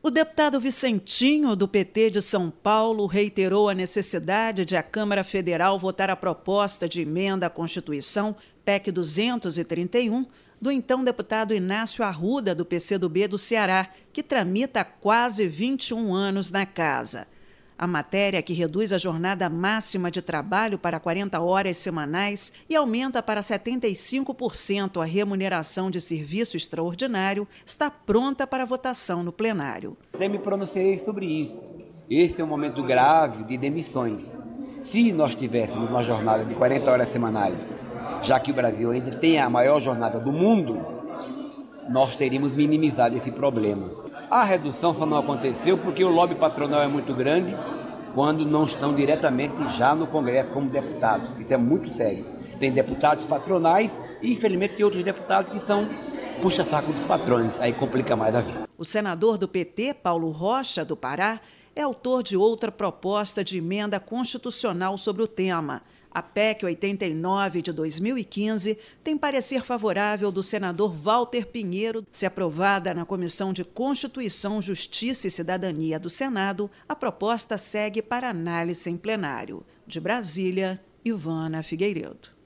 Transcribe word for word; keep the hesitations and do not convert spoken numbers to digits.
O deputado Vicentinho, do P T de São Paulo, reiterou a necessidade de a Câmara Federal votar a proposta de emenda à Constituição, P E C duzentos e trinta e um, do então deputado Inácio Arruda, do P C do B do Ceará, que tramita há quase vinte e um anos na casa. A matéria, que reduz a jornada máxima de trabalho para quarenta horas semanais e aumenta para setenta e cinco por cento a remuneração de serviço extraordinário, está pronta para votação no plenário. Eu me pronunciei sobre isso. Este é um momento grave de demissões. Se nós tivéssemos uma jornada de quarenta horas semanais, já que o Brasil ainda tem a maior jornada do mundo, nós teríamos minimizado esse problema. A redução só não aconteceu porque o lobby patronal é muito grande quando não estão diretamente já no Congresso como deputados. Isso é muito sério. Tem deputados patronais e, infelizmente, tem outros deputados que são puxa-saco dos patrões. Aí complica mais a vida. O senador do P T, Paulo Rocha, do Pará, é autor de outra proposta de emenda constitucional sobre o tema. A P E C oitenta e nove de dois mil e quinze tem parecer favorável do senador Walter Pinheiro. Se aprovada na Comissão de Constituição, Justiça e Cidadania do Senado, a proposta segue para análise em plenário. De Brasília, Ivana Figueiredo.